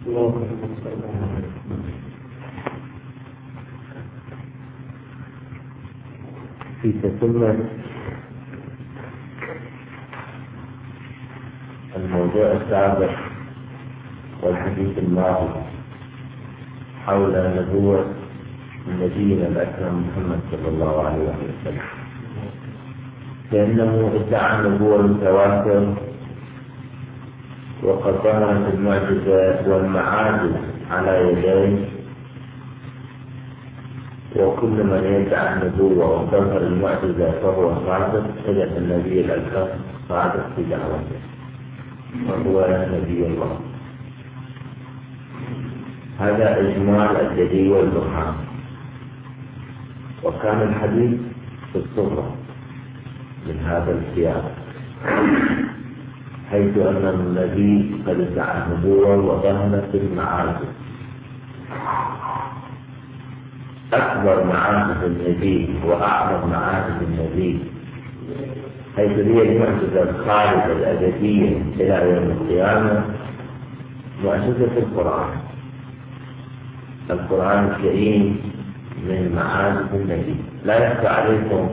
في تتمة الموضوع السابق والحديث الماضي حول نبوة نبينا الأكرم محمد صلى الله عليه وسلم، فإنه ادعى النبوة المتواتر وقد ظهرت المعجزات والمعاجز على يديه، وكل من يدعي النبوة وتظهر المعجزة فهو صادق، إذا النبي الأكرم صادق في دعوته وهو نبي الله. هذا إجمال الدليل والبرهان. وكان الحديث في الصغرى من هذا السياق، حيث أن النبي قد ادعى النبوة وظهرت المعاجز. أكبر معاجز النبي وأعظم معاجز النبي، حيث هي المعجزة الخالدة الأبدية إلى يوم القيامة، معجزة القرآن الكريم من معاجز النبي. لا يخفى عليكم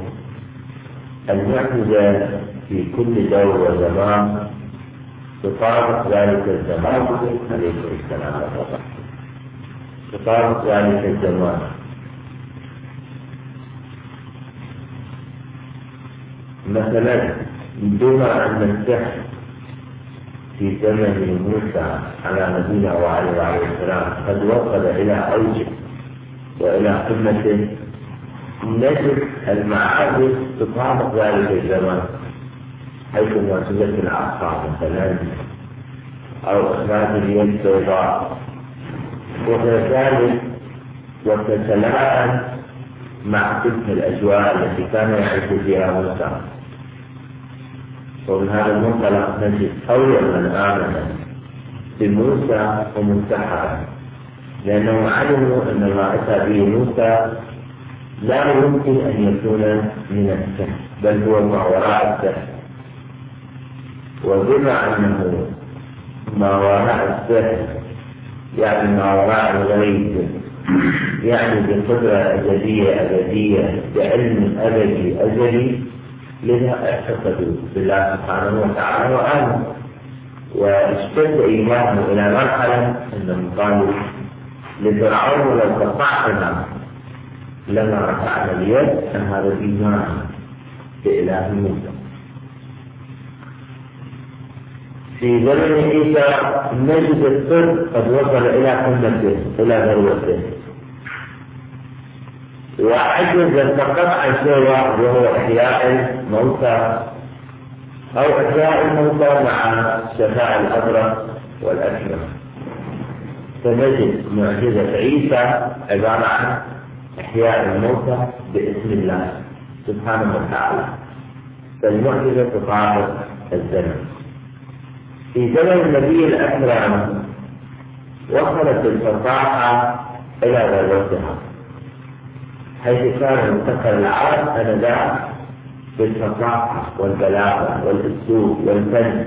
المعجزة في كل دور وزمان تطابق ذلك الزمان عليه السلام، تطابق ذلك الزمان. مثلا دون أن السحر في زمن موسى على نبينا وعليه السلام قد وصل إلى أوجه وإلى قمة، نجد المعاجز تطابق ذلك الزمان، حيث معجزة العصا مثلا أو إخراج اليد البيضاء، وكذلك وتتلائم مع تلك الأجواء التي كان يعيش فيها موسى. ومن هذا المنطلق نجد أول من آمن بموسى هم السحرة، لأنهم علموا أن ما أتى به موسى لا يمكن أن يكون من السحر، بل هو ما وراء السحر. وبما أنه ما وراء السحر يعني ما وراء الغيب، يعني بقدرة أبدية أبدية بعلم أبدي أزلي، لذا اعتقدوا بالله سبحانه وتعالى وآمنوا، واشتد إيمانهم إلى مرحلة أنهم قالوا لفرعون لو قطعتنا لما رفعنا اليد، أن هذا الإيمان بإله موسى. في زمن عيسى نجد السر قد وصل إلى قمته إلى ذروته، وعجز فقط عن شيء وهو إحياء الموتى أو إحياء الموتى مع شفاء الأبرص والأكمه. فنجد معجزة عيسى عبارة عن إحياء الموتى باسم الله سبحانه وتعالى، فالمعجزة تطابق الزمن. في زمن النبي الأكرم وصلت الفصاحة إلى ذروتها، حيث كان منتقل العرب آنذاك بالفصاحة والبلاغة والأسلوب والفن.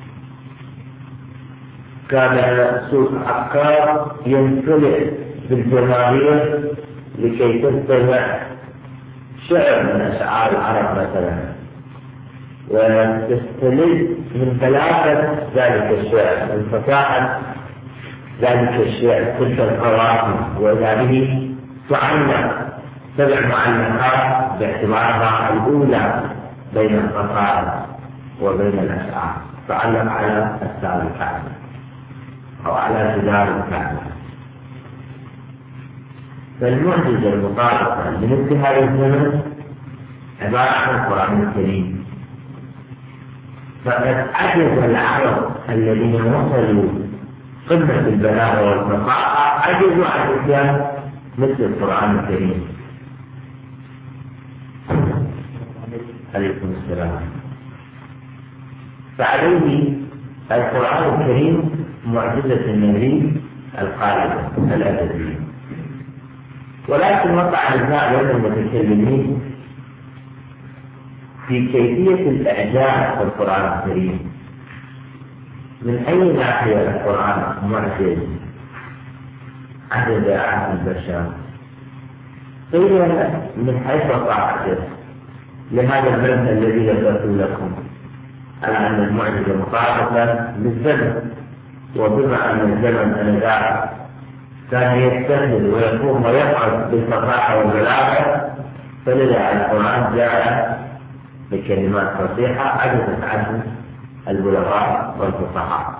كان سوق عكار يمتلئ بالجماهير لكي تستمع شعر من أشعار العرب مثلا، وتستلذ من بلاغة ذلك الشعر، من فصاحة ذلك الشعر، تلك القوافي، وهذه تعلق 7 معلقات باعتبارها الأولى بين القصائد وبين الأشعار، تعلق على أستار الكعبة أو على جدار الكعبة. فالمعجزة المطابقة لمثل هذا الزمن عبارة عن القرآن الكريم. فقد عجز العرب الذين وصلوا قمة البلاغة والفصاحة عجزوا عن إتيان مثل القرآن الكريم. عليكم السلام. فعليه القرآن الكريم معجزة النبي الخالدة الأبدية. ولكن وقع نزاع بين المتكلمين في كيفية الإعجاز في القرآن الكريم، من أي ناحية القرآن معجز عجز عن البشر؟ قيل من حيث طاعته، لهذا المثل الذي ذكرت لكم على أن المعجزة مخالفة للزمن، وبما أن الزمن أنذاك كان يستهزئ ويقوم ويقعد بالفصاحة والبلاغة، فلذا القرآن جاء بكلمات فصيحة عجزت عنه البلغاء والفصحاء.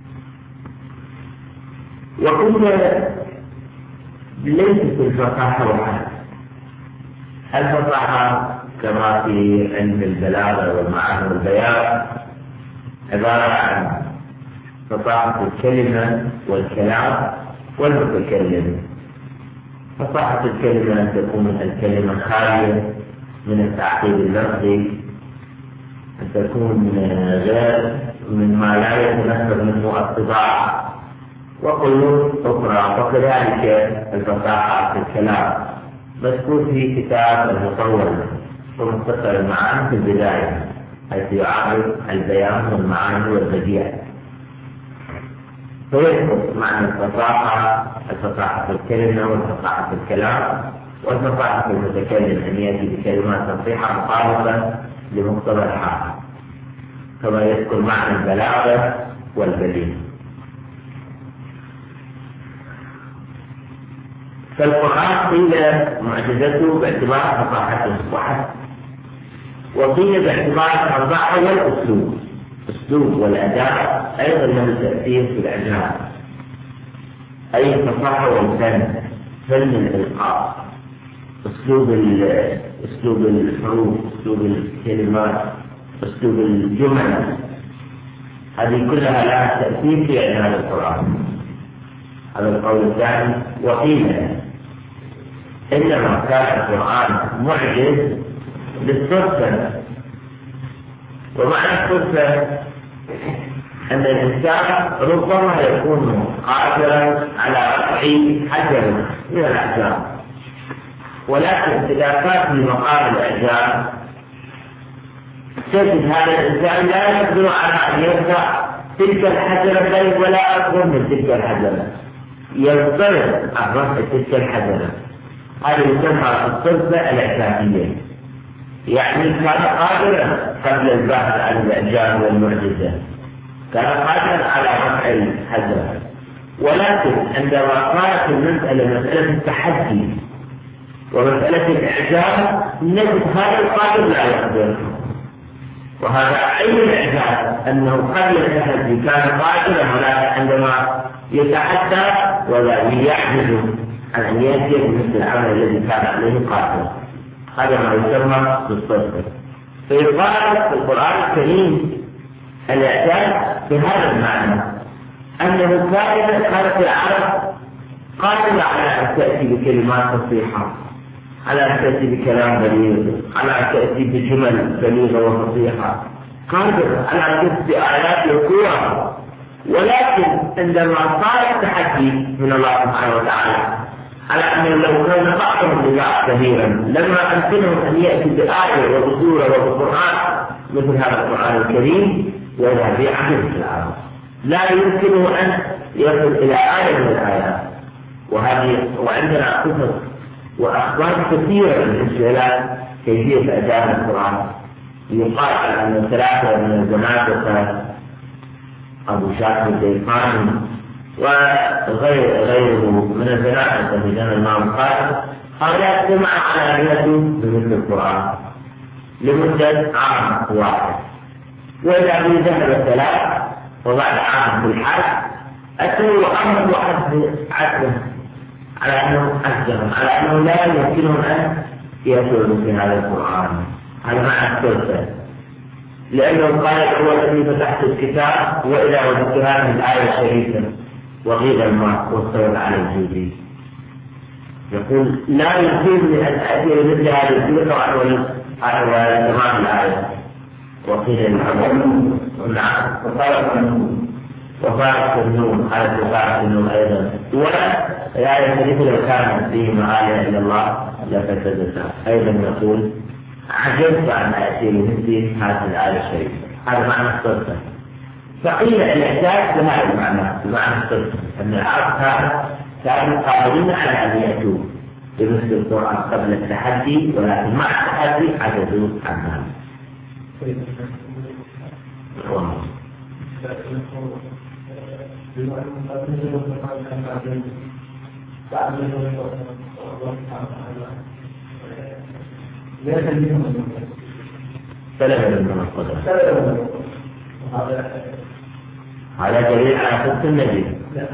وكنا ليست الفصاحة وحدها، الفصاحة كما في علم البلاغة والمعاني والبيان عبارة عن فصاحة الكلمة والكلام والمتكلم. فصاحة الكلمة أن تكون الكلمة خالية من التعقيد اللفظي، أن تكون غير مما لا يتنفذ منه الطباع وقيود أخرى. وكذلك الفصاحة في الكلام مذكور في كتاب المطول ومختصر المعاني في البداية، حيث يعرف البيان والمعاني والبديع. فيدخل معنى الفصاحة في الكلمة والفصاحة في الكلام والفصاحة في المتكلم، أن يأتي بكلمات فصيحة مخالفة لمقتضى الحال، كما يذكر معنى البلاغة والبليغ. فالقرآن قيل معجزته باعتبار فصاحته وحسب، وقيل باعتبار الفصاحة والأسلوب، أسلوب والأداء أيضا له تأثير في الإعجاز، أي الفصاحة والفن، فن الإلقاء، أسلوب الحروف، أسلوب الكلمات، أسلوب الجمل، هذه كلها لها تأثير في إعجاز القرآن. هذا القول الثاني. وقيل إنما كان القرآن معجز للصدفة، ومعنى الصدفة أن الإنسان ربما يكون قادرا على رفع حجر من الأحجار، ولكن إذا كان في مقام الإعجاز تجد هذا الإنسان لا يقدر على أن يرفع تلك الحجرة بل ولا أكبر من تلك الحجرة، يضطرب عن رفع تلك الحجرة. هذا يسمى الصدفة الإعجازية، يعني كان قادرا قبل البحث عن الإعجاز والمعجزة، كان قادرا على رفع الحجرة، ولكن عندما صارت المسألة مسألة التحدي ومسألة الإعجاز نجد هذا القادر لا يقدر. وهذا أي الإعجاز أنه قبل التحدي كان قادرا، ولكن عندما يتحدى ولا يعجز عن أن يأتي بمثل العمل الذي كان عليه قادرا. هذا ما يسمى بالصدفة. فيقال في القرآن الكريم الإعجاز بهذا المعنى، أنه كانت العرب قادرة على أن تأتي بكلمات فصيحة، على أن تأتي بكلام بليغ، على أن تأتي بجمل بليغة وفصيحة، قادرة على أن تأتي بآيات القوة. ولكن عندما صار التحدي من الله سبحانه وتعالى على أنه لو كان بعضهم لبعض كثيرا لما أمكنهم أن يأتي بآية وبسورة وبقرآن مثل هذا القرآن الكريم، وهذا في عهد العرب لا يمكنه أن يصل إلى آية من الآيات. وعندنا قصص وأخبار كثيرة من خلال كيفية أداء القرآن. يقال أن 3 من الزنادقة أبو شاكر الديقاني وغيره من الزنادقة في زمن الإمام قال هذا اجتمع على أنه بمثل القرآن لمدة عام واحد، وإذا به ذهب 3 وبعد عام في الحج أتوا وأمر عدل على أنه أسلم، على أنه لا يمكنهم أن يأتوا مثل هذا القرآن. هذا معنى الثلثة، لأنه قال هو الذي فتحت الكتاب وإذا وجدت هذه الآية الشريفة وغيب الماء واستوت على الجودي. يقول لا يمكنني أن أتي بمثل هذه السورة على تمام الآية. وقيل الحمد نعم وفارق النون على وفارق النون أيضا، والآية الشريفة لو كانت فيه معالي إلى الله لفسدتها. أيضا يقول عجبت عن أتي بمثل هذه الآية الشريفة. هذا معنى الصدفة. فقيل الإعجاز بهذا المعنى، بمعنى الصدق، أن العرب كانوا قادرين على أن يأتوا بمثل القرآن قبل التحدي، ولكن مع التحدي عجزوا عنها. سلم من القدرة هذا دليل على صدق النبي.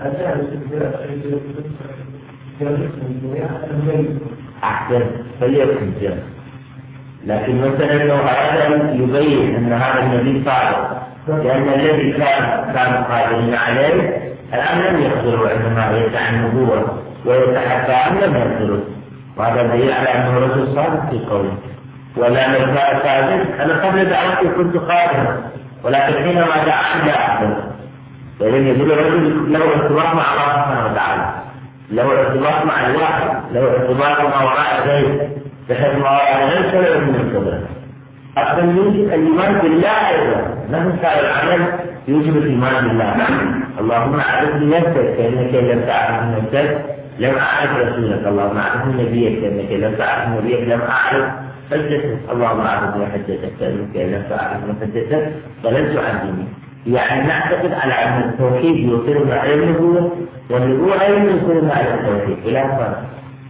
أحسن فليكن جاء، لكن مثلا لو هذا يبين أن هذا النبي صادق، لأن الذي كان قادرين عليه الآن لم يقدروا عندما يدعي النبوة ويتحدى عنه لم يقدروا، وهذا دليل على أنه رجل صادق في قوله. ولا لو كان كاذب أنا قبل دعوتي كنت قادرا، ولكن حينما دعاني لا أقدر. فإذن يقول الرجل له ارتباط مع الله سبحانه وتعالى، له ارتباط مع الواحد، له ارتباط مع وراء الغيب، بحيث ما وراء الغيب سبب من القدرة. أصلا يوجب الإيمان بالله أيضا، نحن سائر العمل يوجب الإيمان بالله. اللهم أعرفني نفسك كأنك لم تعرف نفسك لم أعرف رسولك، اللهم أعرفني نبيك كأنك لم تعرف نبيك لم أعرف حجتك، اللهم أعرفني حجتك كأنك لم تعرف حجتك ضللت عن ديني. يعني نعتقد على أن التوحيد يوصلنا على النبوة، والنبوة أيضا يوصلنا على التوحيد إلى فرق.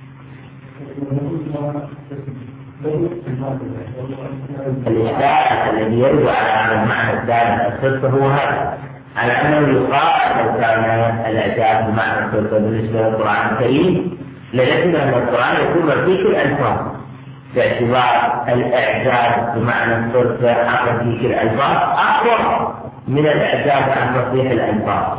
الإشكال الذي يرجع على هذا المعنى الثاني الصدق هو هذا، على أنه يقال لو كان الإعجاز بمعنى الصدق بالنسبة للقرآن الكريم لجدنا أن القرآن يكون رفيق الألفاظ، باعتبار الإعجاز بمعنى الصدق عن رفيق الألفاظ أقوى من الإعجاز عن رفيق الألفاظ.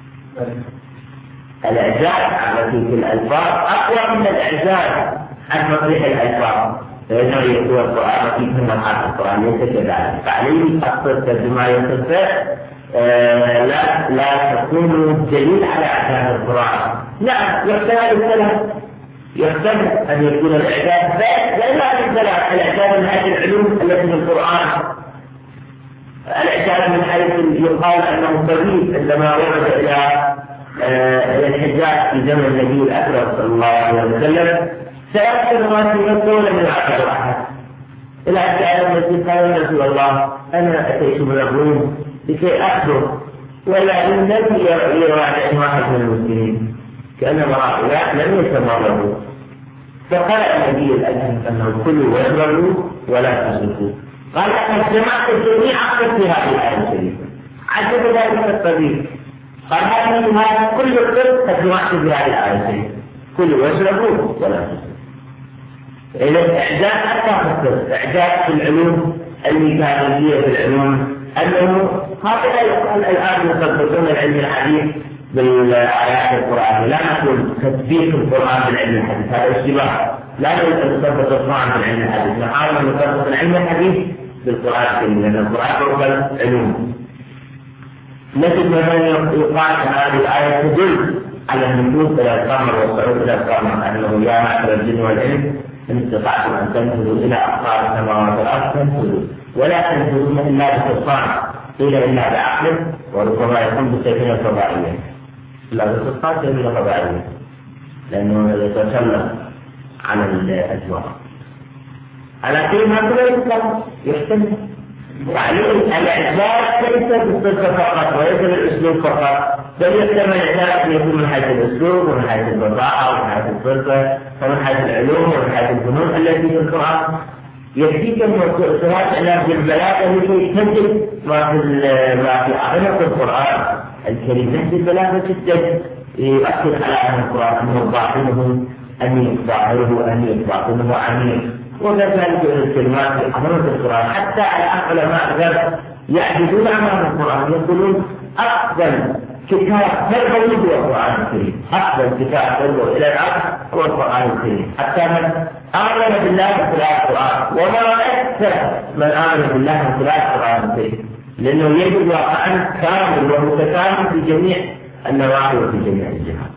الإعجاز عن رفيق الألفاظ أقوى من الإعجاز عن رفيق الألفاظ، فإنه يكون القرآن رفيق من محاط القرآن ليس كذلك. فعليه الصدق بما يصدق لا تكون دليل على إعجاز القرآن. نعم يحتمل الكلام، يحتمل أن يكون الإعجاز لا الكلام، الإعجاز من هذه العلوم التي في القرآن، الإعجاز من حيث يقال أنه طبيب عندما ورد إلى الحجاج في زمن النبي الأكرم صلى الله عليه وسلم سيأخذ ما في نفسه ولم يعقل أحد، إلى أن جاء المسيح قال يا رسول الله أنا أتيت من الروم لكي أخبر، ولكن لم يرى واحد من المسلمين كأنما هؤلاء لم يتمرضوا، فقال النبي الأكرم أنه كلوا واشربوا ولا تسرفوا. قال أنا جمعت الجميع أخذ في هذه الآية الكريمة، عجب ذلك الطبيب قال هذا كل الطب قد جمعت في هذه الآية الكريمة، كلوا واشربوا ولا تسرفوا. إذا الإعجاز حتى في الطب، إعجاز في العلوم الميكانيكية في العلوم، أنه هكذا يقال الآن يثبتون العلم الحديث بالآيات القرآن، لا نقول تثبيت القرآن بالعلم الحديث، هذا اشتباه، لا نثبت القرآن بالعلم الحديث، نحاول أن نثبت العلم الحديث بالقرآن الكريم، لأن القرآن فوق العلوم. نجد مثلا يقال هذه الآية تدل على النفوذ إلى القمر والصعود إلى القمر، أنه يا معشر الجن والإنس إن استطعتم أن تنفذوا إلى أقطار السماوات والأرض فانفذوا ولا تنفذون إلا بسلطان، قيل إلا بعقل، وربما يكون بسفينة فضائية، لا بسلطان سفينة فضائية لأنه يتسلط على الأجواء. على كل ما يحتمل تعليم الإعجاز ليس بالصدق فقط وليس بالأسلوب فقط، بل يحتمل الإعجاز أن يكون من حيث الأسلوب ومن حيث البضاعة ومن حيث الصدق ومن حيث العلوم ومن حيث الفنون التي في القرآن. يكفيك صراحة أن البلاغة لكي تجد ما في أعمق القرآن الكريم، تجد البلاغة جدا يؤكد على أن القرآن أنه باطنه أمين، ظاهره أمين، باطنه أمين، وكذلك الكلمات في حضرة القرآن. حتى علماء الغرب يعجزون أمام القرآن، يقولون أفضل كتاب تربوي هو القرآن الكريم، أفضل كتاب تربوي إلى العبد هو القرآن الكريم. حتى من آمن بالله بخلاف القرآن، وما أكثر من آمن بالله بخلاف القرآن الكريم، لأنه يجب واقعا كامل ومتكامل في جميع النواحي وفي جميع الجهات.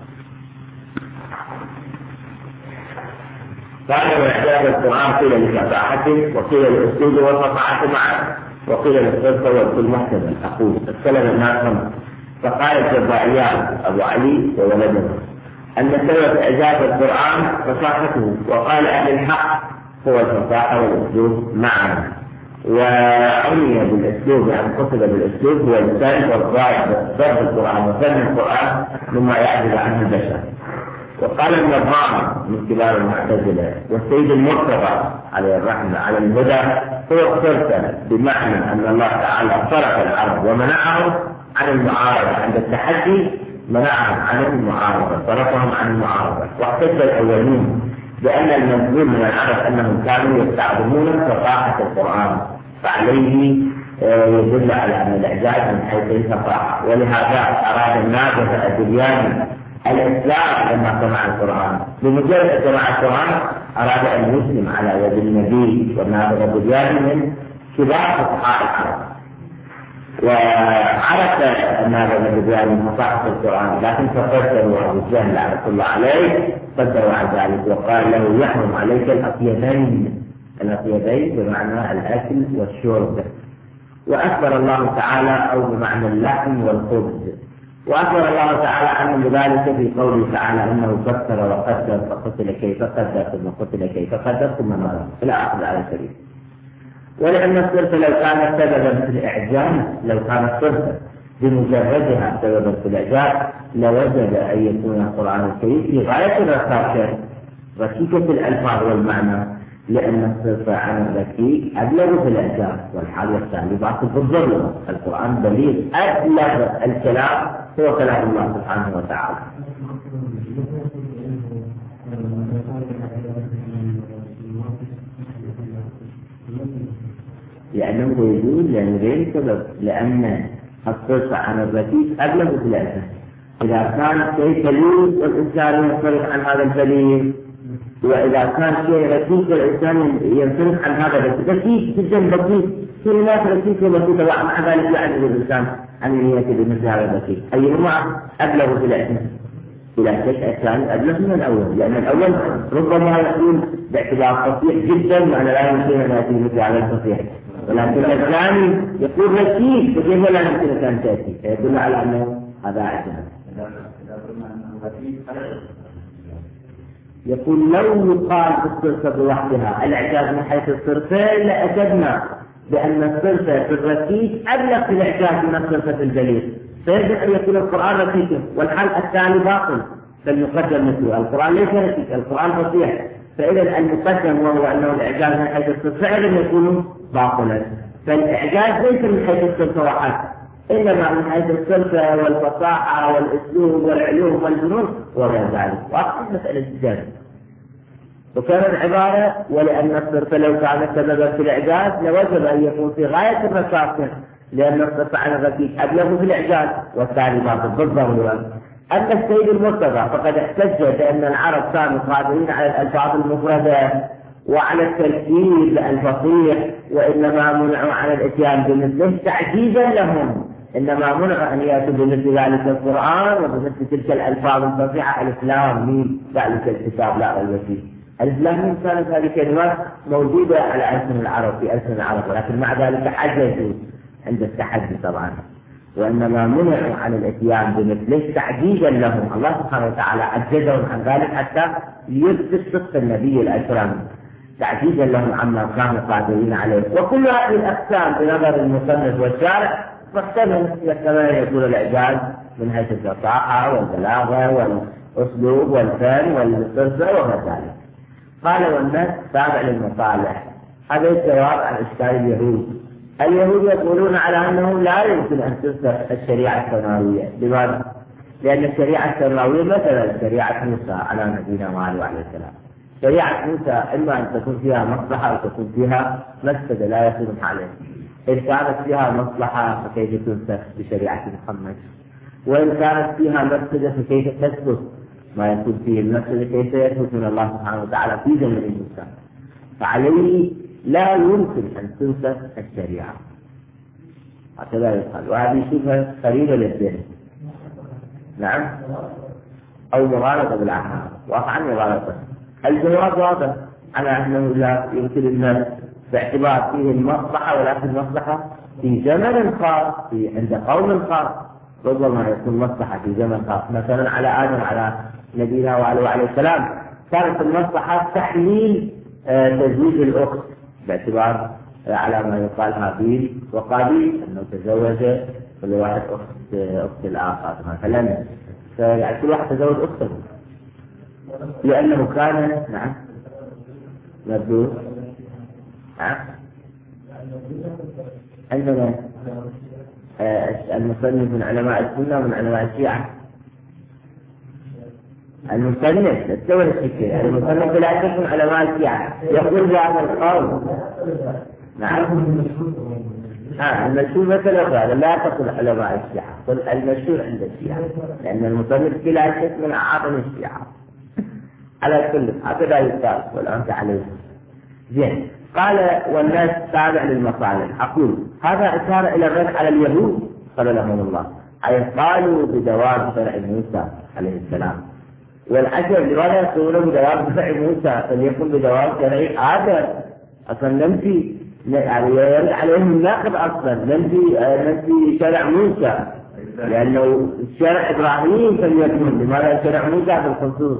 قال وإعجاز القرآن قيل لفصاحته وقيل للأسلوب والفصاحة معه، وقيل للصرصة والكل محتمل. أقول اختلف الناس فقال الجبائيان أبو علي وولده أن سبب إعجاز القرآن فصاحته، وقال أهل الحق هو الفصاحة والأسلوب معا، وعني بالأسلوب يعني قصد بالأسلوب هو الفن والضابط ضرب القرآن وفهم القرآن مما يعجز عنه البشر. وقال النظام من كبار المعتزلة والسيد المرتضى عليه الرحمة على الهدى هو الصرف، بمعنى أن الله تعالى صرف العرب ومنعهم عن المعارضة عند التحدي، منعهم عن المعارضة، صرفهم عن المعارضة. واحتج الأولين بأن المنزول من العرب أنهم كانوا يستعظمون فصاحة القرآن، فعليه يدل على أن الإعجاز من حيث الفصاحة، ولهذا أراد النابغة الدنياني الإسلام لما سمع القرآن، بمجرد سمع القرآن أراد أن يسلم على يد النبي، والنابغة الدنياني من كبار فقهاء العرب، وعرف النابغة الدنياني فصاحة القرآن، لكن فقدروا أبو جهل لعنة الله عليه قدروا عن ذلك وقال له يحرم عليك الأطيبين بمعنى الأكل والشرب. وأخبر الله تعالى أو بمعنى اللحم والخبز، وأخبر الله تعالى عنه بذلك في قوله تعالى إنه فكر وقدر فقتل كيف قدر ثم قتل كيف قدر ثم مر إلى آخر الآية الكريمة. ولأن الصرف لو كانت سببا في الإعجاز، لو كانت صرف بمجردها سببا في الإعجاز لوجب أن يكون القرآن الكريم في غاية الرقاقة ركيكة الألفاظ والمعنى، لأن الصرف عن الركيك أبلغ في الإعجاز، والحال والثاني باطل في الضرورة. القرآن بليغ، أبلغ الكلام هو كلام الله سبحانه وتعالى. لأنه يقول يعني غير سبب، لأن الصرف عن الركيك أبلغ في الإعجاز. إذا كان شيء بليغ والإنسان ينصرف عن هذا البليغ، وإذا كان شيء ركيك والإنسان ينصرف عن هذا الركيك جدا بسيط، في ناس ركيك وبسيطة ومع ذلك يعجز الإنسان عن أن يأتي بمثل هذا الركيك، أيهما أبلغ في الإعجاز؟ إلى شيء الثاني أبلغ من الأول، لأن الأول ربما يكون باعتبار فصيح جدا وأنا لا يمكن أن يأتي مثل هذا الفصيح، ولكن الثاني يكون ركيك فكيف لا يمكن أن تأتي؟ يدل على أنه هذا إعجاز. يقول لو يقال في الصرف بوحدها الإعجاز من حيث الصرفين لأجبنا بأن الصرف في الركيك أبلغ في الإعجاز من الصرف في الجليل، فيجب أن يكون القرآن ركيكا والحل الثاني باطل، فالمقدم مثله القرآن ليس ركيك، القرآن فصيح، فإذا المقدم وهو أنه الإعجاز من حيث الصرف فعلا يكون باطلا. فالإعجاز ليس من حيث الصرف وحد، إنما من حيث الصرف والفصاحة والأسلوب والعلوم والجنون وغير ذلك. وأقصد مسألة الجانب وكان العبارة ولأن الصرف لو كان سببا في الإعجاز لوجب أن يكون في غاية الرقاقة، لأن الصرف عن الركيك أبلغ في الإعجاز والثاني باطل بالضرورة. أما السيد المرتضى فقد احتج بأن العرب كانوا قادرين على الألفاظ المفردة وعلى التركيب الفصيح، وإنما منعوا عن الإتيان بمثله تعجيزا لهم، إنما منع أن يأتوا بمثل ذلك القرآن وبمثل تلك الألفاظ الفصيحة. الإسلام مين ذلك الكتاب لا ريب فيه. الإسلام مين كانت هذه الكلمات موجودة على ألسن العرب في ألسن العرب، ولكن مع ذلك عجزوا عند التحدي طبعا، وإنما منعوا عن الإتيان بمثله تعجيزا لهم. الله سبحانه وتعالى عجزهم عن ذلك حتى يثبت صدق النبي الأكرم، تعجيزا لهم عما كانوا قادرين عليه. وكل هذه الأقسام بنظر المصنف والشارع محتمل كما يكون الإعجاز من حيث الفصاحة والبلاغة والأسلوب والفن والصرف وغير ذلك. قال والناس تابع للمصالح. هذا الجواب عن إشكال اليهود. اليهود يقولون على أنه لا يمكن أن تنسخ الشريعة السماوية. لماذا؟ لأن الشريعة السماوية مثلا شريعة موسى على نبينا محمد عليه السلام، شريعة موسى إما أن تكون فيها مصلحة أو تكون فيها مفسدة لا يصلح عليه. إن كانت فيها مصلحة فكيف تنسخ بشريعة محمد؟ وإن كانت فيها مفسدة فكيف تثبت ما يكون فيه المفسدة؟ كيف يثبت من الله سبحانه وتعالى في زمن موسى؟ فعليه لا يمكن أن تنسخ الشريعة، هكذا يقال. وهذه شبهة قريبة للذهن، نعم، أو مغالطة بالأعمال، وأفعل مغالطة. الجواب واضح على أنه لا يمكن الناس باعتبار فيه المصلحة، ولكن المصلحة في زمن خاص عند قوم خاص، ربما يكون مصلحة في زمن خاص، مثلا على آدم على نبينا وعليه السلام كانت المصلحة تحليل تزويج الأخت باعتبار على ما يقال هابيل وقابيل أنه تزوج كل واحد أخت الآخر مثلا، فيعني كل واحد تزوج أخته لأنه كان نعم مبدوء. عندنا المصنف من علماء السنة ومن علماء الشيعة. المصنف الدول الشيعية المصنف لا يكون علماء الشيعة يقول بهذا القول. نعم المشهور مثلا هذا لا تقل علماء الشيعة، قل المشهور عند الشيعة، لأن المصنف بلا شك من أعظم الشيعة على كل هكذا يقال والأنت عليه. زين قال والناس تابع للمصالح. أقول هذا إشارة إلى الرد على اليهود قبلهم الله، أي قالوا بدوام شرع موسى عليه السلام، والعجب لماذا يقولون بدوام شرع موسى فليكن بدوام شرع آدم؟ أصلا ننفي يعني يرد عليهم الناقض، أصلا ننفي شرع موسى لأنه شرع إبراهيم فليكن، لماذا شرع موسى بالخصوص؟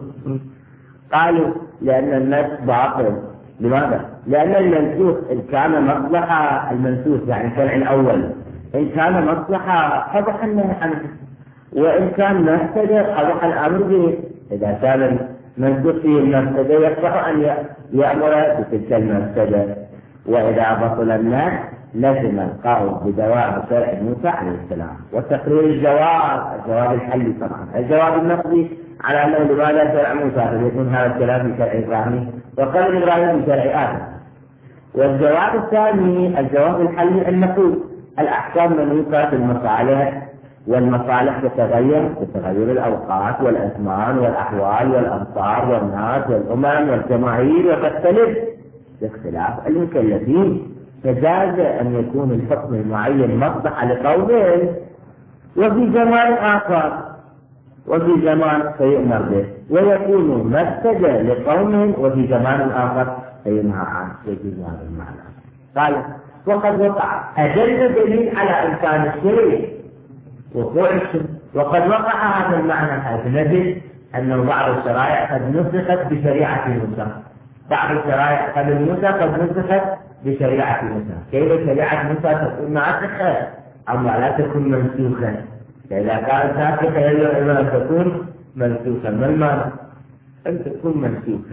قالوا لأن الناس باطل. لماذا؟ لأن المنسوخ إن كان مصلحة المنسوخ يعني الشرع الأول إن كان مصلحة قبح النهي عنه، وإن كان مفسدة قبح الأمر به. إذا كان المنسوخ فيه المفسدة يصح أن يأمر بتلك المفسدة، وإذا بطل الناس لزم القول بدوام شرع موسى عليه السلام. وتقرير الجواب الحلي طبعا، الجواب النقدي على أنه لماذا شرع موسى فليكون هذا الكلام في شرع إبراهيم وقال إبراهيم في شرع آدم. والجواب الثاني الجواب الحلي أن نقول الأحكام منوطة بالمصالح، والمصالح تتغير بتغير الأوقات والأزمان والأحوال والأمصار والناس والأمم والجماهير، وتختلف باختلاف المكلفين، فجاز أن يكون الحكم المعين مصلحة لقومه وفي زمان آخر وفي زمان فيؤمر به، ويكون مفسدة لقوم وفي زمان آخر فينهى عنه. يجوز هذا المعنى. قال وقد وقع أدل دليل على إمكان الشيء وقوع الشيء، وقد وقع هذا المعنى حيث نجد أن بعض الشرائع قد نسخت بشريعة موسى، بعض الشرائع قبل موسى قد نسخت بشريعة موسى. كيف شريعة موسى تكون ناسخة أما لا تكون منسوخة؟ فإذا كانت ناسخة يجب أن تكون منسوخة. ما المعنى؟ أن تكون منسوخة.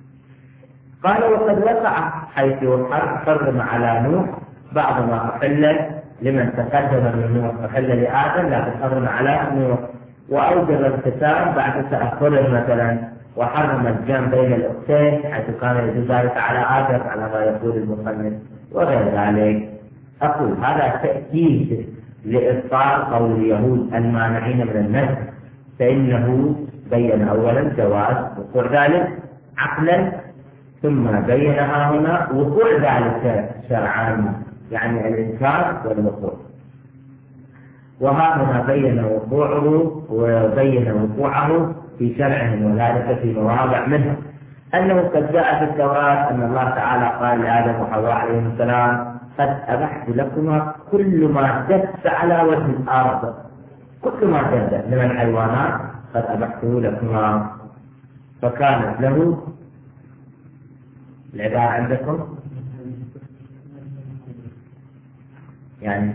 قال وقد وقع حيث حرم على نوح بعض ما أحل لمن تقدم من نوح، أحل لآدم لكن حرم على نوح، وأوجب الختان بعد تأخره مثلا، وحرم الجمع بين الأختين حيث كان يجوز ذلك على آدم على ما يقول المصنف وغير ذلك. أقول هذا تأكيد لإبطال قول اليهود المانعين من النسخ، فإنه بين أولا جواز وقوع ذلك عقلا، ثم بينها هنا وقوع ذلك شرعا، يعني الإنكار والوقوع. وها هنا بين وقوعه وبين وقوعه في شرعهم، وذلك في مواضع منه أنه قد جاء في التوراة أن الله تعالى قال لآدم وحواء عليهم السلام قد أبحت لكما كل ما دس على وجه الأرض، كل ما دس من الحيوانات قد أبحته لكما. فكانت له العبارة عندكم يعني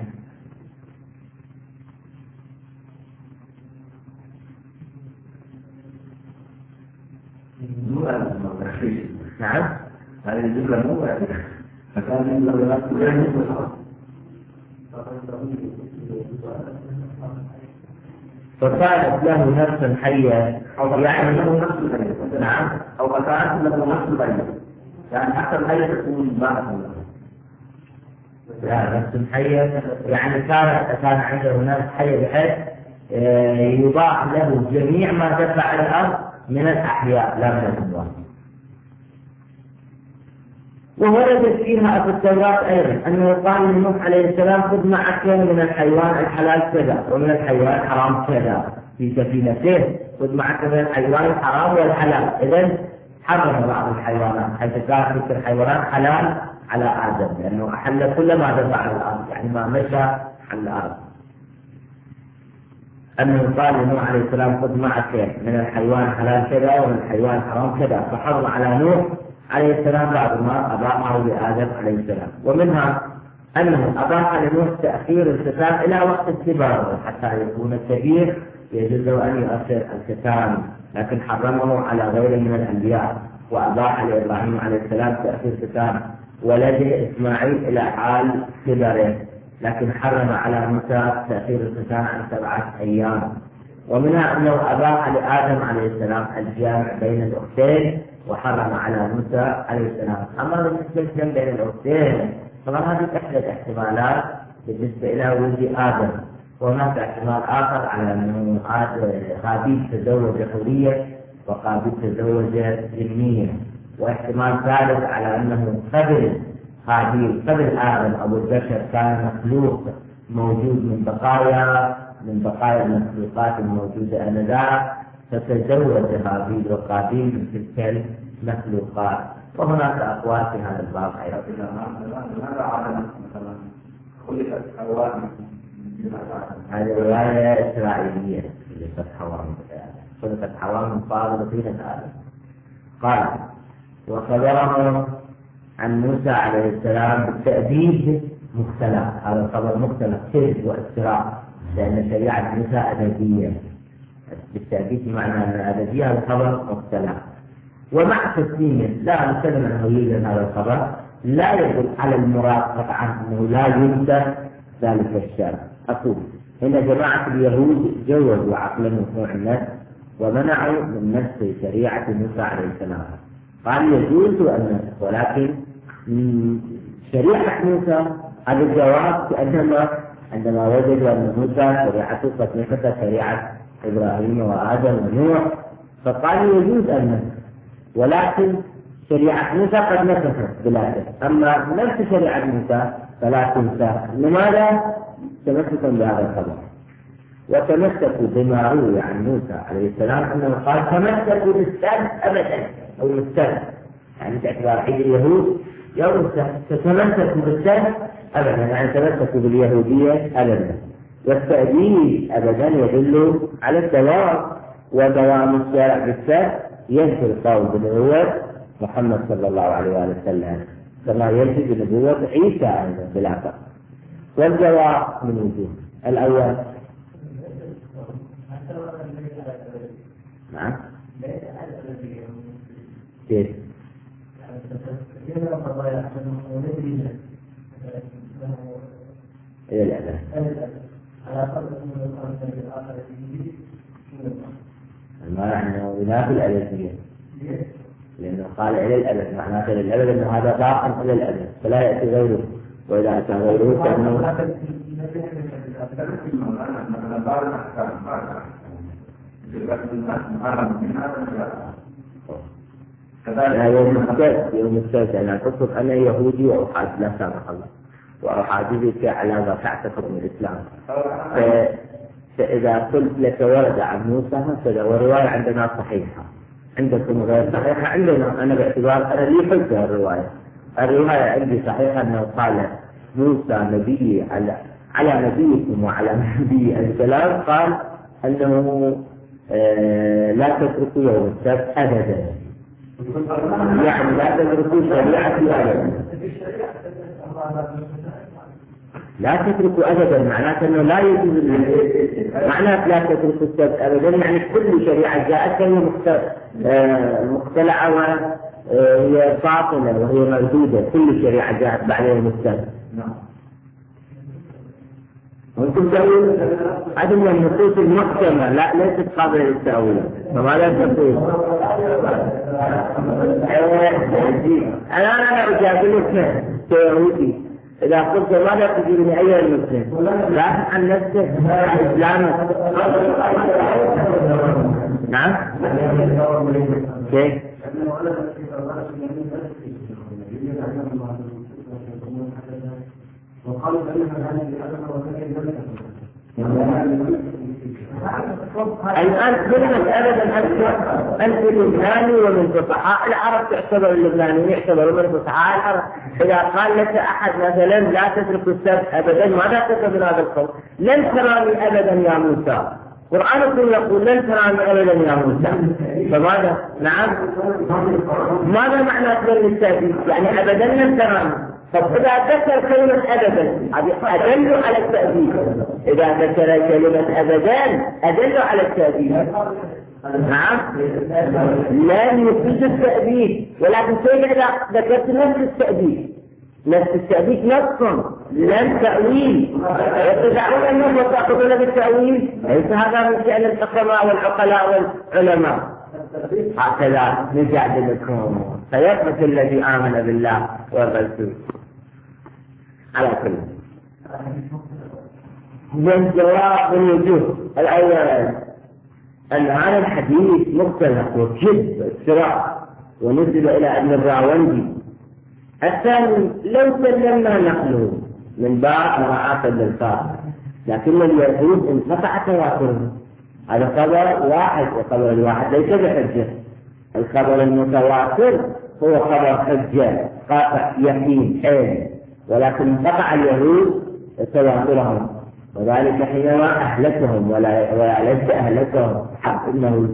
نعم هذه الجملة مو فكان فكانت له نفس حية يعني له نفس حية. نعم أو فكانت له نفس حية يعني حتى الحية تكون بعد لا نفس حية يعني كان عنده نفس حية بحيث يضاع له جميع ما دفع على الأرض من الأحياء لا من الأموات. ووردت فيها في التوراة أيضا أنه قال لنوح عليه السلام خذ معك من الحيوان الحلال كذا ومن الحيوان الحرام كذا في سفينته، خذ معك من الحيوان الحرام والحلال. إذن حرم بعض الحيوانات حيث كانت تلك الحيوانات حلال على آدم، لأنه أحل كل ما دفع على الأرض، يعني ما مشى على الأرض. أنه قال لنوح عليه السلام خذ معك من الحيوان حلال كذا ومن الحيوان حرام كذا، فحرم على نوح عليه السلام بعد ما أباحه لآدم عليه السلام. ومنها أنه أباح لنوح تأخير الختان إلى وقت الكبر حتى يكون الكبير يجوز أن يؤخر الختان، لكن حرمه على غيره من الأنبياء. وأباح لإبراهيم عليه السلام تأخير ختان ولده إسماعيل إلى حال كبره، لكن حرم على موسى تأخير الختان عن 7 أيام. ومنها أنه أباح لآدم عليه السلام الجمع بين الأختين وحرم على موسى عليه السلام. أما بالنسبة للجمع بين الأختين طبعا هذه إحدى الاحتمالات بالنسبة إلى ولد آدم، وهناك احتمال آخر على أنه هابيل تزوج حورية وقابيل تزوج جنية، واحتمال ثالث على أنه قبل هابيل قبل آدم أبو البشر كان مخلوق موجود من بقايا المخلوقات الموجودة آنذاك، فتزوج هابيل وقابيل من تلك المخلوقات. وهناك أقوال في هذا الباب أيضا. هذه رواية إسرائيلية خلقت حواء من فاضل طينة آدم. قال وخبرهم عن موسى عليه السلام بالتأديب مختلف، هذا الخبر مختلف كذب وافتراء، لأن شريعة موسى أدبية، بالتأكيد معنى أن الأدبية هذا الخبر مختلف. ومع تسليمه لا نسلم أنه يوجد هذا الخبر لا يدل على المراد قطعا أنه لا ينسى ذلك الشرع. أقول إن جماعة اليهود جوزوا عقل ممنوع النفس ومنعوا من نفس شريعة موسى عليه السلام، قال يجوز النفس، ولكن شريعة موسى هذا الجواب عندما وجدوا أن موسى شريعته قد نفت شريعة إبراهيم وآدم ونوح، فقال يجوز النفس، ولكن شريعة موسى قد نفت بلا شك، أما نفس شريعة موسى فلا تنسى. لماذا؟ تمسكا بهذا الخبر، وتمسكوا بما روي عن موسى عليه السلام أنه قال تمسكوا بالسبت أبدا، أو السبت يعني باعتبار عيد اليهود يوم السبت، فتمسكوا بالسبت أبدا يعني تمسكوا باليهودية أبدا. والتأديب أبدا يدل على الدوام، ودوام الشارع بالسبت ينفي القول بنبوة محمد صلى الله عليه وسلم كما ينفي بنبوة عيسى أيضا بلا فرق. والجواب من وجوه. الأول نعم كيف؟ إلى الأبد ما معنى ينافي الأبدية، لأنه قال إلى الأبد معناته إلى الأبد أنه هذا باق إلى الأبد فلا يأتي غيره، وإذا أتى غيره فإنه يوم السبت أنا تقصد أنا يهودي وأحاد لا سامح الله وأحاديثك على ما تعتقد من الإسلام. فإذا قلت لك ورد عن موسى هكذا والرواية عندنا صحيحة، عندكم غير صحيحة، عندنا أنا باعتبار أنا لي حجة الرواية عندي صحيحة أنه قال موسى نبي على نبيكم وعلى نبي السلام قال أنه لا تتركوا يوم السبت أبدا، يعني لا تتركوا شريعتي أبدا، لا تتركوا أبدا معناته أنه لا يجوز، معناته لا تتركوا السبت أبدا يعني كل شريعة جاءت هي مختلعة وهي باطلة وهي مردودة، كل شريعة جاءت بعد يوم السبت. ممكن تقول هذه من النصوص المحكمة لا ليست قابلة للتأويل، فماذا تقول؟ أنا أجابلك كيهودي إذا قلت ماذا تجيبني أيها المسلم؟ لا عن نفسك عن إسلامك. نعم؟ كيف؟ الآن كلمة أبدا أنت لبناني ومن فصحاء العرب تعتبر اللبناني يعتبر من فصحاء العرب. إذا قال لك أحد مثلا لا تترك السبت أبدا ماذا تقصد هذا القول؟ لن تراني أبدا يا موسى. القرآن كله يقول لن تراني أبدا يا موسى. فماذا؟ نعم. ماذا معنى أكبر التأكيد؟ يعني أبدا لن تراني. فإذا ذكر كلمة أبدا أدل على التأكيد. إذا ذكر كلمة أبدا أدل على التأكيد. نعم. لن يفيد التأكيد، ولكن كيف إذا ذكرت نفس التأكيد؟ نفس التأكيد نص لن تأويل. يتدعون أنهم يتأخذون بالتأويل، ليس هذا من شأن الحكماء والعقلاء والعلماء. هكذا نجادلكم فيثبت الذي آمن بالله والرسول. على كل من جواب الوجوه الأول أن هذا الحديث مختلف وجد الصراع ونزل إلى ابن الراوندي. الثاني لو سلمنا نقله من باب مراعاة للفاظ، لكن اليهود انقطع تواتره. هذا خبر واحد، وخبر الواحد ليس بحجة. الخبر المتواتر هو خبر حجة قاطع يقين حين، ولكن انقطع اليهود تواترهم، وذلك حينما أهلكهم وليس أهلكهم حق إنه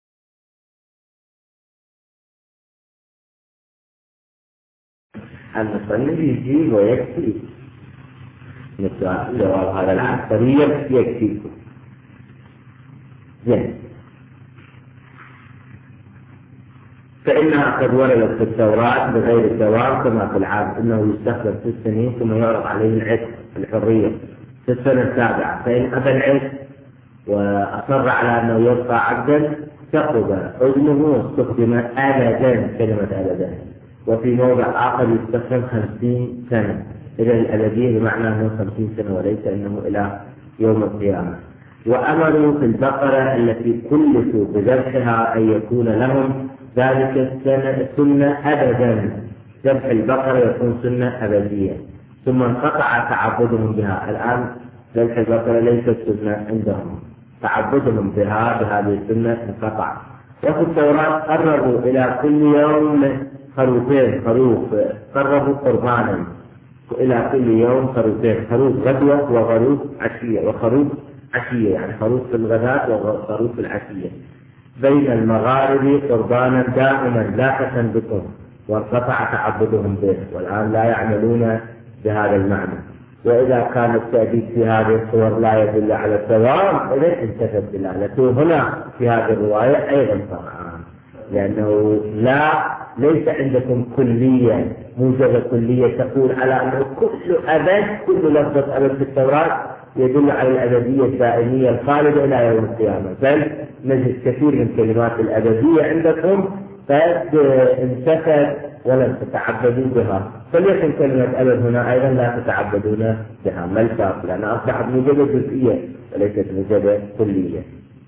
المصنف يجيب ويكفي. مثل جواب هذا العسكري يكفي. زين. فإنها قد وردت في التوراة بغير الدوام كما في العام، إنه يستخدم في السنين ثم يعرض عليه العتق الحرية في السنة السابعة. فإن أبى العتق وأصر على أنه يبقى عبدا سقط أذنه واستخدم أبدا كلمة أبدا. وفي موضع آخر يستخدم 50 سنة، إذا الأبدية بمعنى أنه 50 سنة وليس أنه إلى يوم القيامة. وأمروا في البقرة التي كلفوا بذبحها أن يكون لهم ذلك سنة أبدا. ذبح البقرة يكون سنة أبدية، ثم انقطع تعبدهم بها. الآن ذبح البقرة ليست سنة عندهم، تعبدهم بها بهذه السنة انقطع. وفي التوراة قربوا إلى كل يوم خروفين، قربوا قربانا إلى كل يوم خروفين، خروف غدوة وخروف عشية، وخروف عشية يعني خروف في الغداء وخروف في العشية. بين المغارب قربانا دائما لاحقا بكم، وانقطع تعبدهم به، والآن لا يعملون بهذا المعنى. وإذا كان التأديب في هذه الصور لا يدل على الدوام، إذا انتفت دلالته هنا في هذه الرواية أيضا طبعا، لأنه ليس عندكم كلية موجبة كلية تقول على أنه كل أبد، كل لفظة أبد في التوراة يدل على الأبدية الدائمية الخالدة إلى يوم القيامة، بل نجد كثير من كلمات الأبدية عندكم قد انتفت ولم تتعبدوا بها، فليكن كلمة أبد هنا أيضا لا تتعبدون بها. ما الفرق؟ لأنها أصبحت موجبة جزئية وليست موجبة كلية.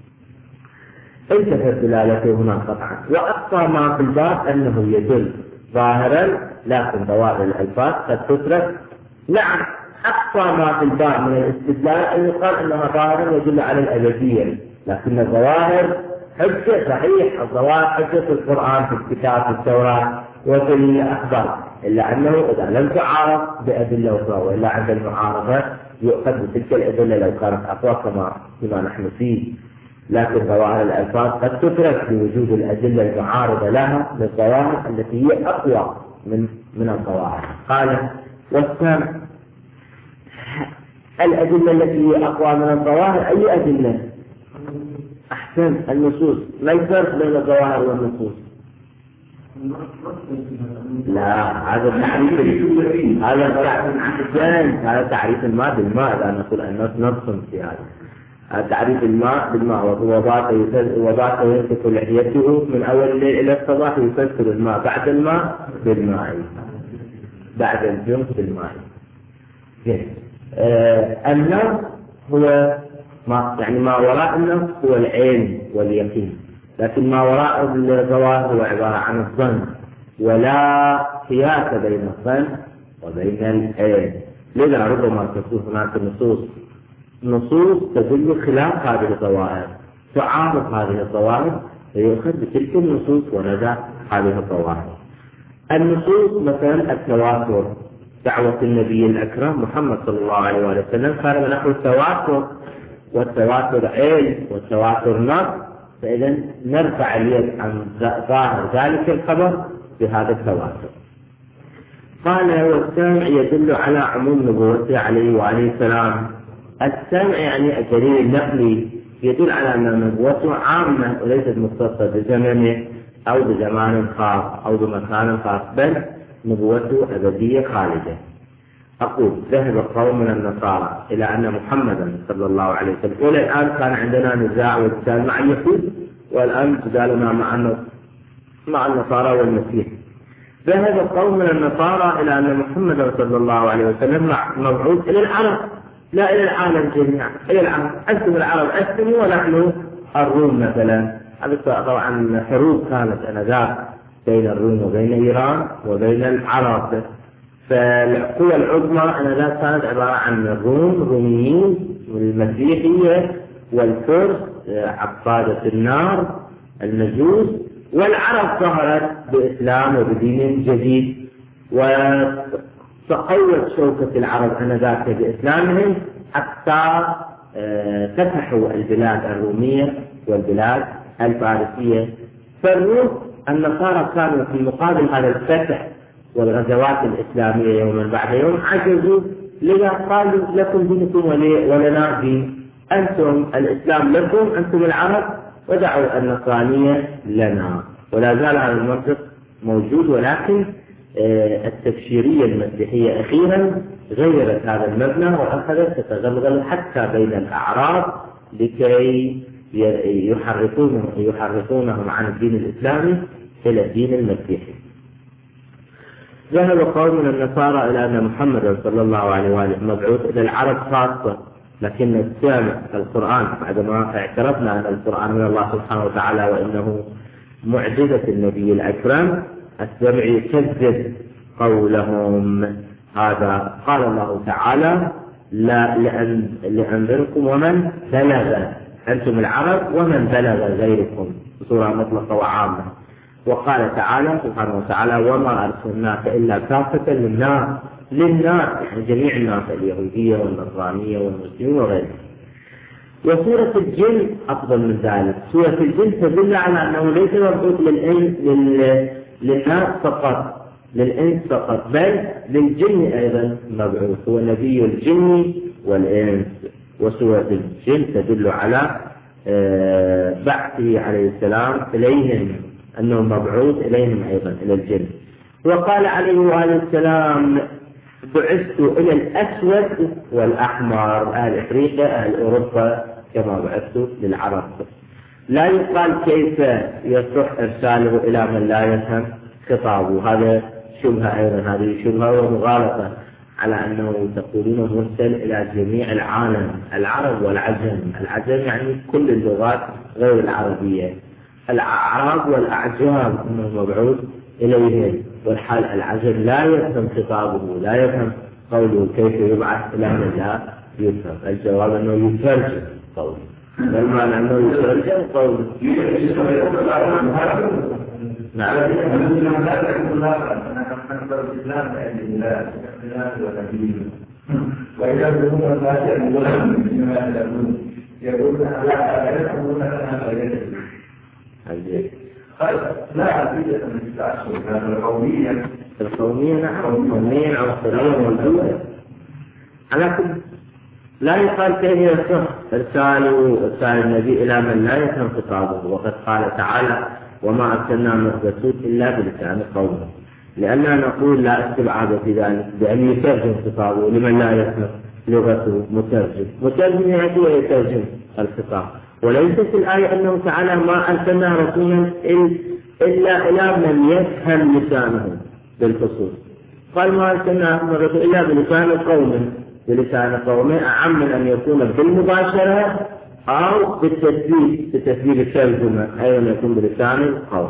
انتفت دلالته هنا قطعا. وأقصى ما في الباب أنه يدل ظاهرا، لكن ظواهر الألفاظ قد تترك. نعم، أقصى ما في الباب من الاستدلال أن يقال أنها ظاهرا يدل على الأبدية، لكن الظواهر حجة. صحيح، الظواهر حجة في القرآن، في الكتاب، في التوراة وفي الأخبار، إلا أنه إذا لم تعارض بأدلة أخرى، وإلا عند المعارضة يؤخذ بتلك الأدلة لو كانت أقوى كما نحن فيه. لكن ظواهر الألفاظ قد تترك بوجود الأدلة المعارضة لها للظواهر التي هي أقوى من الظواهر. قال والثاني الأدلة التي هي أقوى من الظواهر. أي أدلة؟ أحسن، النصوص. ما الفرق بين الظواهر والنصوص؟ لا، هذا تعريف الماء بالماء. لا نقول النص نص في هذا تعريف الماء بالماء. وضعت يمسك لحيته من أول الليل إلى الصباح يفسر الماء، بعد الماء بالماء، بعد الجنس بالماء. النص هو ما وراء النص هو العلم واليقين، لكن ما وراء الظواهر هو عبارة عن الظن، ولا قياس بين الظن وبين العلم. لذا ربما تكون هناك نصوص نصوص تدل خلاف هذه الظواهر تعارض هذه الظواهر فيؤخذ بتلك النصوص وندع هذه الظواهر. النصوص مثلا التواتر، دعوة النبي الأكرم محمد صلى الله عليه وسلم قال نحو التواتر، والتواتر علم والتواتر نص، فإذا نرفع اليد عن ظاهر ذلك الخبر بهذا التواتر. قال والسامع يدل على عموم نبوته عليه وعليه السلام. السامع يعني الدليل النقلي يدل على أن نبوته عامة وليست مختصة بزمنه أو بزمان خاص أو بمكان خاص، بل نبوته أبدية خالدة. أقول ذهب قوم من النصارى إلى أن محمدا صلى الله عليه وسلم، إلى الآن كان عندنا نزاع وجدال مع اليهود، والآن جدالنا مع النصارى والمسيح. ذهب قوم من النصارى إلى أن محمدا صلى الله عليه وسلم مبعوث إلى العرب لا إلى العالم جميعا، إلى العرب. أنتم العرب أسلموا ونحن الروم مثلا. هذا طبعا حروب كانت آنذاك بين الروم وبين إيران وبين العرب، فالقوى العظمى آنذاك كانت عبارة عن الروميين والمسيحية والفرس عبادة النار المجوس، والعرب ظهرت بإسلام وبدين جديد، وتقوت شوكة العرب آنذاك بإسلامهم حتى فتحوا البلاد الرومية والبلاد الفارسية. فالروس النصارى كانوا في مقابل هذا الفتح والغزوات الإسلامية يوما بعد يوم عجزوا، لذا قالوا لكم دينكم ولنا دين، أنتم الإسلام لكم أنتم العرب ودعوا النصرانية لنا. ولا زال هذا المنطق موجود، ولكن التبشيرية المسيحية أخيرا غيرت هذا المبنى وأخذت تتغلغل حتى بين الأعراب لكي يحرفونهم عن الدين الإسلامي إلى الدين المسيحي. ذهب قوم من النصارى إلى أن محمد صلى الله عليه وآله مبعوث إلى العرب خاصة، لكن السامع القرآن بعدما اعترفنا أن القرآن من الله سبحانه وتعالى وإنه معجزة النبي الأكرم، السامع يكذب قولهم هذا. قال الله تعالى لأنذركم ومن بلغ، أنتم العرب ومن بلغ غيركم، بصورة مطلقة وعامة. وقال تعالى سبحانه وتعالى وما أرسلناك إلا كافة للناس يعني جميع الناس، اليهودية والنصرانية والمسلمين وغيرهم. وسورة الجن أفضل من ذلك. سورة الجن تدل على أنه ليس مبعوث للناس فقط، للإنس فقط، بل للجن أيضا مبعوث، هو نبي الجن والإنس. وسورة الجن تدل على بعثه عليه السلام إليهم، أنه مبعوث إليهم أيضا إلى الجن. وقال عليه وآله السلام بعثت إلى الأسود والأحمر، أهل أفريقيا أهل أوروبا كما بعثت للعرب. لا يقال كيف يصح إرساله إلى من لا يفهم خطابه، هذا شبهة أيضا، هذه شبهة ومغالطة على أنه تقولون مرسل إلى جميع العالم، العرب والعجم. العجم يعني كل اللغات غير العربية، الأعراب والأعجام أنه مبعوث إليهم، والحال العجم لا يفهم خطابه، لا يفهم قوله، كيف يبعث إلى من لا يفهم؟ الجواب أنه يترجم قوله، بل معنى أنه يترجم قوله. نعم. وإذا كنتم لا تأمرون بما تأمرون يقولون لا يفهمون أنها غير لا عقيدة من التعصب القومية نعم، قومية عنصرية موجودة. على كل لا يقال كيف يصح إرسال النبي إلى من لا يفهم خطابه، وقد قال تعالى وما أرسلنا من رسول إلا بلسان قومه، لأننا نقول لا استبعاد في ذلك بأن يترجم خطابه لمن لا يفهم لغته. مترجم يعني يترجم الخطاب، وليست الآية أنه تعالى ما أرسلنا رسولا إلا إلى من يفهم لسانه بالخصوص. قال ما أرسلنا من رسول إلا بلسان قومه أعم من أن يكون بالمباشرة أو بالتسبيل الترجمة، أيضا يكون بلسان القوم.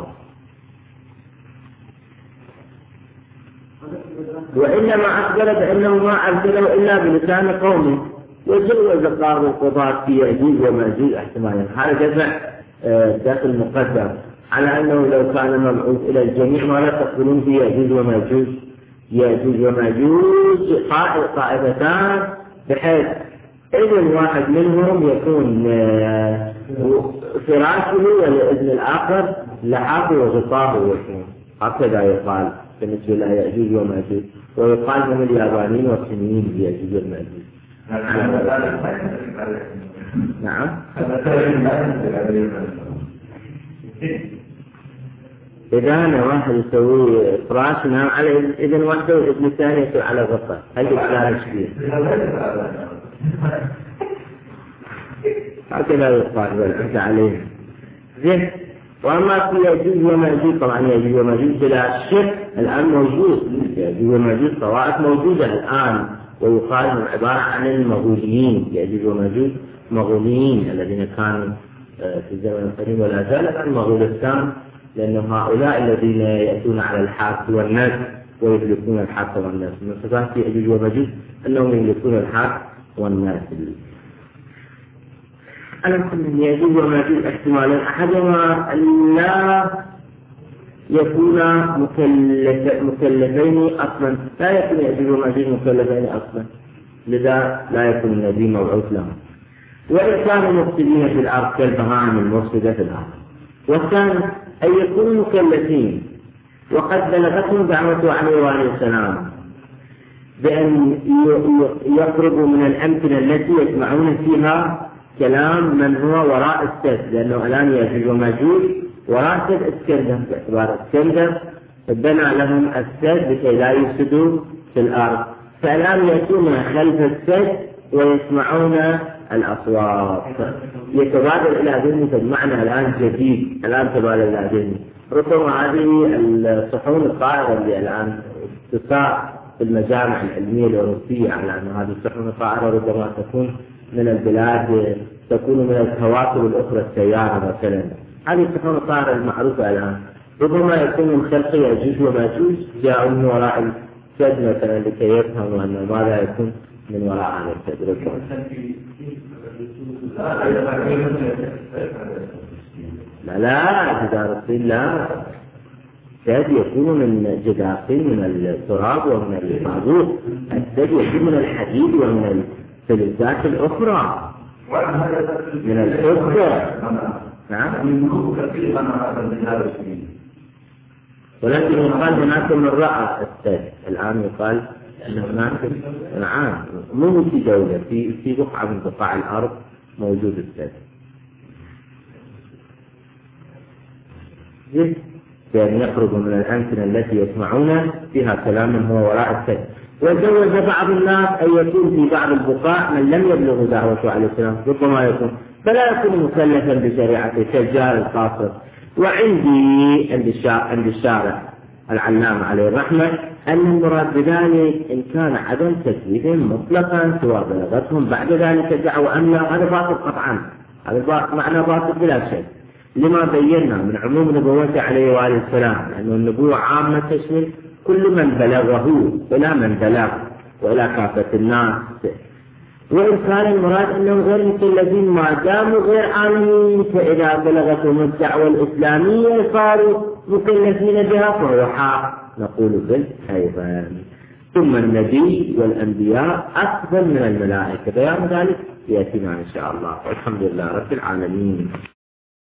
وإنما أخبر بأنه ما أرسله إلا بلسان قومه، وجوز بعض القضاة في يأجوج ومأجوج احتمالا. هذا دفع داخل مقدم على أنه لو كان مبعوث إلى الجميع ما تقولون في يأجوج ومأجوج. يأجوج ومأجوج طائفتان، بحيث إذن واحد منهم يكون فراشه والإذن الآخر لحافه وغطاه يكون. هكذا يقال بالنسبة إلى يأجوج ومأجوج، ويقال هم اليابانيين والصينيين بيأجوج ومأجوج. نعم. إذا أنا واحد يسوي فراش نام على إذن واحدة والإذن الثاني يسوي على غطاء، هل يصير كبير؟ هكذا يقال والحمد عليه. زين. وأما في يأجوج ومأجوج، طبعا يأجوج ومأجوج بلا شك الآن موجود. يأجوج ومأجوج طوائف موجودة الآن، ويقال هم عبارة عن المغوليين. يأجوج ومأجوج مغوليين الذين كانوا في الزمن القديم ولا زال عن مغولستان، لأن هؤلاء الذين يأتون على الحاق والناس ويملكون الحاق والناس. من صفات يأجوج ومأجوج أنهم يملكون الحاق والناس. أنا كل يأجوج ومأجوج احتمالا أحدهما أن لا يكون مكلفين أصلا، لا يكون يأجوج ومأجوج مكلفين أصلا، لذا لا يكون النبي موعود لهم. وإن كانوا مفسدين في الأرض كالبهائم المفسدة في الأرض. والثاني أن يكونوا مكلفين وقد بلغتهم دعوته عليه السلام بأن يقربوا من الأمكنة التي يسمعون فيها كلام من هو وراء السد، لأنه الآن يأجوج ومأجوج وراء سد اسكندر، باعتبار اسكندر بنى لهم السد لكي لا يفسدوا في الأرض، فالآن يأتون خلف السد ويسمعون الأصوات. يتبادل إلى ذهني المعنى الآن جديد، الآن تبادل إلى ذهني. ربما هذه الصحون الطائرة اللي الآن تساع في المجامع العلمية الأوروبية على أن هذه الصحون الطائرة ربما تكون من البلاد، تكون من الكواكب الأخرى السيارة مثلا. هذه الصحون الطائرة المعروفة الآن ربما يكون من خلق يأجوج ومأجوج جاءوا من وراء السد مثلا لكي يفهموا أن ماذا يكون من وراء هذا السد. لا جدار الطين لا، السد يكون من جدار الطين من التراب ومن المعروف. السد يكون من الحديد ومن الفلزات الأخرى من الفضة. نعم. ولكن يقال هناك من رأى السد، الآن يقال أن هناك نعم مو في دولة في بقعة من بقاع الأرض موجود السد. بأن يخرجوا من الأمكنة التي يسمعون فيها كلام هو وراء السد. وجوز بعض الناس أن يكون في بعض البقاع من لم يبلغ دعوته عليه السلام، ربما يكون فلا يكون مكلفا بشريعته كالجار القاصر. وعندي عند الشارع العلامة عليه الرحمة أن المراد بذلك إن كان عدم تكليفهم مطلقا سواء بلغتهم بعد ذلك الدعوة أم لا، هذا باطل قطعا، هذا معنى باطل بلا شك، لما بينا من عموم نبوته عليه وآله السلام، لأن النبوة عامة تشمل كل من بلغه ولا من بلغ وإلى كافة الناس. وإن كان المراد أنهم غير مكلفين ما داموا غير عالمين، فإذا بلغتهم الدعوة الإسلامية صاروا مكلفين بها فهو حق، نقول بالأيضا. ثم النبي والأنبياء أفضل من الملائكة، بيان ذلك يأتينا إن شاء الله، والحمد لله رب العالمين.